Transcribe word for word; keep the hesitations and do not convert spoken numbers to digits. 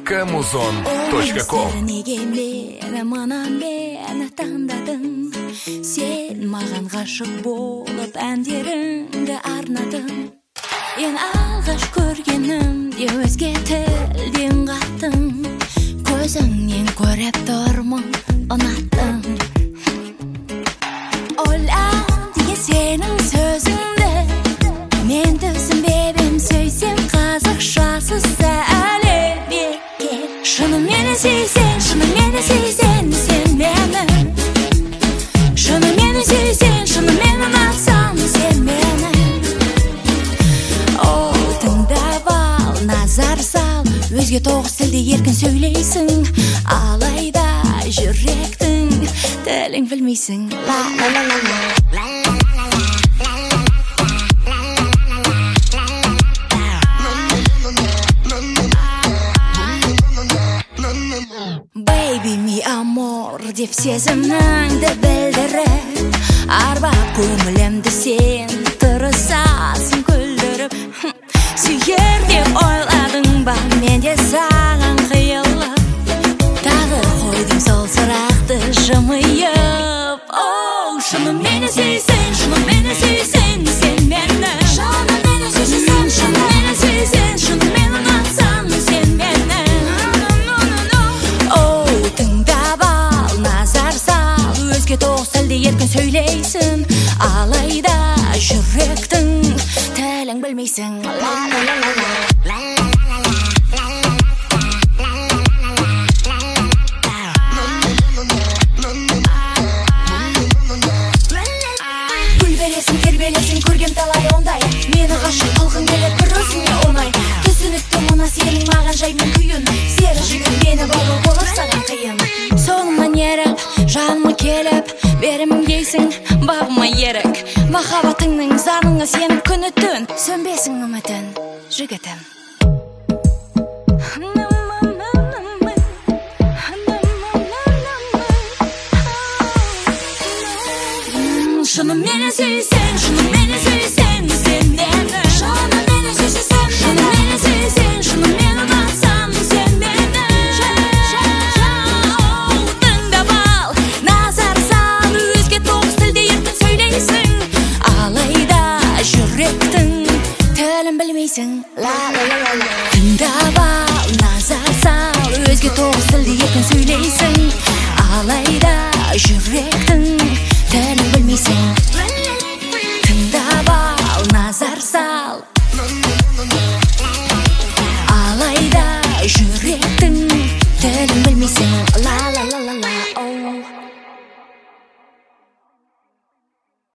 камузон точка ком. Неге мені мына мені таңдадың, сен маған ғашық болып әндеріңді арнадың. Ең алғаш көргенімде өзге тілден қаттың, көзіңнен көріп тұрмын ұнаттың. Ойланды сенің сөзіңді, мен түсінбедім сөйсем қазақшасы сәлем екен. Шынымен сүйсең, шынымен сүйсең сен мені, шынымен сүйсең, шынымен ұнатсаң сен мені. О, тыңдап ал, назар сал, өзге тоғыз тілде еркін сөйлейсің, алайда жүректің тілін білмейсің. Ла ла ла ла ла. Baby mi amor деп сезіміңді білдіріп, арбап көңілімді сен тырысасың күлдіріп. Сүйер деп ойладың ба, мен де саған қиылып, тағы қойдым сол сұрақты жымиып. Оу, шынымен сүйсең, шынымен сүйсең сен мені, шынымен сүйсең, шынымен сүйсең, шынымен ұнатсаң сен мені. Оу, тыңдап ал, назар сал, өзге тоғыз тілде еркін сөйлейсің, алайда жүректің тілін білмейсің. Ла ла ла ла ла. Тербелесің, көргем талай ондай, мені ғашық қылғың келіп бір өзіңе оңай. Түсінікті мұна сенің маған жаймен күйін, сері жігіт мені бағу болып саған қиын. Соңымнан еріп, жаныма келіп, беремін дейсің бағыма ерік. Махаббатыңның заңына сеніп күні түн, сөнбесің үмітін жігітім. Шынымен сүйсең, шынымен сүйсең сен мені, шынымен сүйсең, шынымен сүйсең, шынымен ұнатсаң сен мені. Оу, тыңдап ал, назар сал, өзге тоғыз тілде еркін сөйлейсің, алайда жүректің тілін білмейсің. Ла ла ла ла ла. Тыңдап ал, назар сал, өзге тоғыз тілде еркін сөйлейсің, алайда жүректің тілін білмейсің. Тыңдап ал, назар сал, алайда жүректің тілін білмейсің. Ла ла